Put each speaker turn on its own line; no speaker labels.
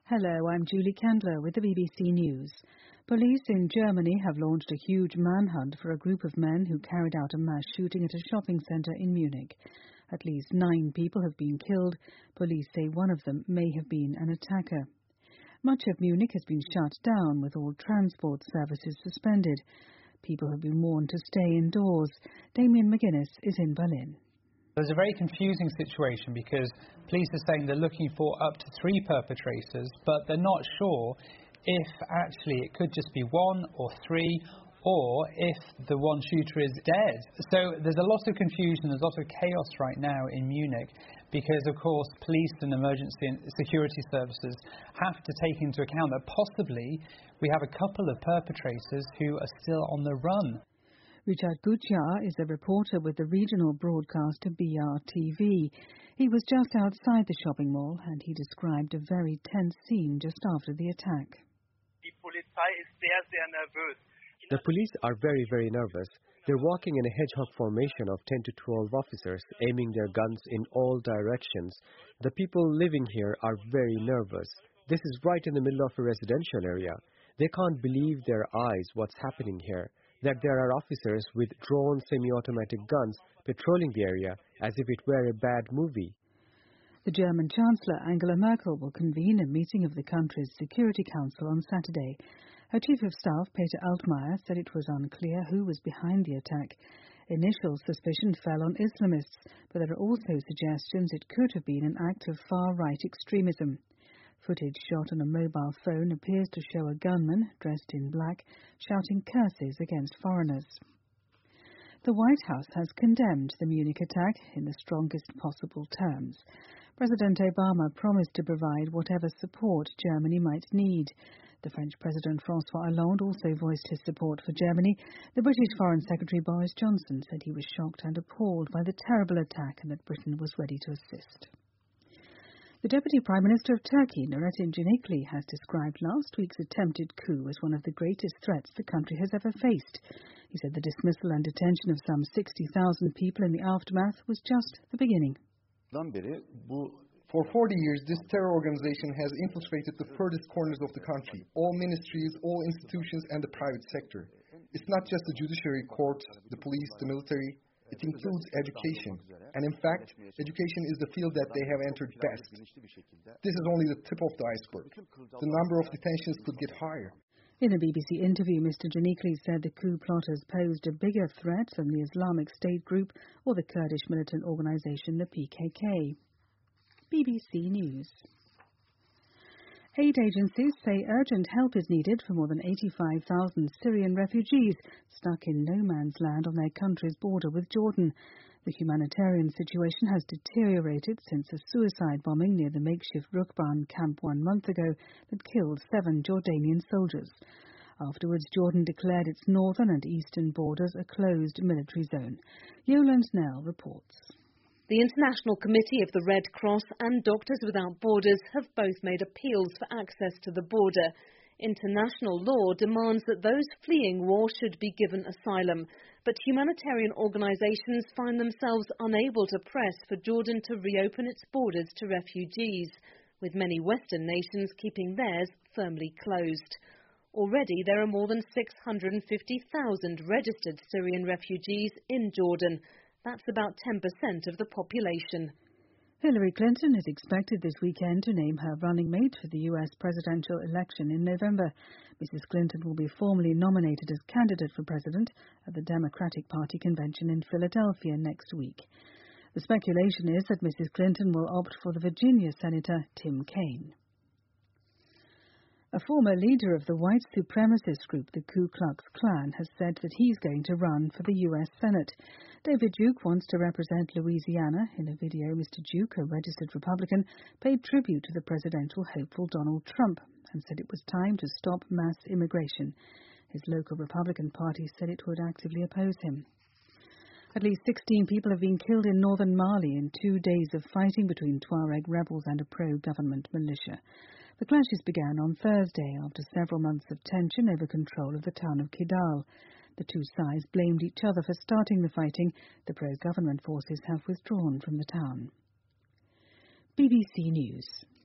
Hello, I'm Julie Candler with the BBC News. Police in Germany have launched a huge manhunt for a group of men who carried out a mass shooting at a shopping centre in Munich. At least 9 people have been killed. Police say one of them may have been an attacker. Much of Munich has been shut down with all transport services suspended. People have been warned to stay indoors. Damien McGuinness is in Berlin.
There's a very confusing situation because police are saying they're looking for up to 3 perpetrators, but they're not sure if actually it could just be 1 or 3, or if the one shooter is dead. So there's a lot of confusion, there's a lot of chaos right now in Munich because, of course, police and emergency and security services have to take into account that possibly we have a couple of perpetrators who are still on the run.
Richard Gutjahr is a reporter with the regional broadcaster BRTV. He was just outside the shopping mall and he described a very tense scene just after the attack.
The police are very, very nervous. They're walking in a hedgehog formation of 10 to 12 officers, aiming their guns in all directions. The people living here are very nervous. This is right in the middle of a residential area. They can't believe their eyes what's happening here. That there are officers with drawn semi-automatic guns patrolling the area as if it were a bad movie.
The German Chancellor Angela Merkel will convene a meeting of the country's Security Council on Saturday. Her Chief of Staff, Peter Altmaier, said it was unclear who was behind the attack. Initial suspicion fell on Islamists, but there are also suggestions it could have been an act of far-right extremism. Footage shot on a mobile phone appears to show a gunman, dressed in black, shouting curses against foreigners. The White House has condemned the Munich attack in the strongest possible terms. President Obama promised to provide whatever support Germany might need. The French President François Hollande also voiced his support for Germany. The British Foreign Secretary Boris Johnson said he was shocked and appalled by the terrible attack and that Britain was ready to assist. The Deputy Prime Minister of Turkey, Nurettin Canikli, has described last week's attempted coup as one of the greatest threats the country has ever faced. He said the dismissal and detention of some 60,000 people in the aftermath was just the beginning.
For 40 years, this terror organization has infiltrated the furthest corners of the country, all ministries, all institutions, and the private sector. It's not just the judiciary, courts, the police, the military. It includes education. And in fact, education is the field that they have entered best. This is only the tip of the iceberg. The number of detentions could get higher.
In a BBC interview, Mr. Canikli said the coup plotters posed a bigger threat than the Islamic State group or the Kurdish militant organization, the PKK. BBC News. Aid agencies say urgent help is needed for more than 85,000 Syrian refugees stuck in no man's land on their country's border with Jordan. The humanitarian situation has deteriorated since a suicide bombing near the makeshift Rukban camp 1 month ago that killed 7 Jordanian soldiers. Afterwards, Jordan declared its northern and eastern borders a closed military zone. Yolande Snell reports.
The International Committee of the Red Cross and Doctors Without Borders have both made appeals for access to the border. International law demands that those fleeing war should be given asylum, but humanitarian organisations find themselves unable to press for Jordan to reopen its borders to refugees, with many Western nations keeping theirs firmly closed. Already there are more than 650,000 registered Syrian refugees in Jordan. That's about 10% of the population.
Hillary Clinton is expected this weekend to name her running mate for the U.S. presidential election in November. Mrs. Clinton will be formally nominated as candidate for president at the Democratic Party convention in Philadelphia next week. The speculation is that Mrs. Clinton will opt for the Virginia Senator Tim Kaine. A former leader of the white supremacist group, the Ku Klux Klan, has said that he's going to run for the U.S. Senate. David Duke wants to represent Louisiana. In a video, Mr. Duke, a registered Republican, paid tribute to the presidential hopeful Donald Trump and said it was time to stop mass immigration. His local Republican party said it would actively oppose him. At least 16 people have been killed in northern Mali in 2 days of fighting between Tuareg rebels and a pro-government militia. The clashes began on Thursday after several months of tension over control of the town of Kidal. The two sides blamed each other for starting the fighting. The pro-government forces have withdrawn from the town. BBC News.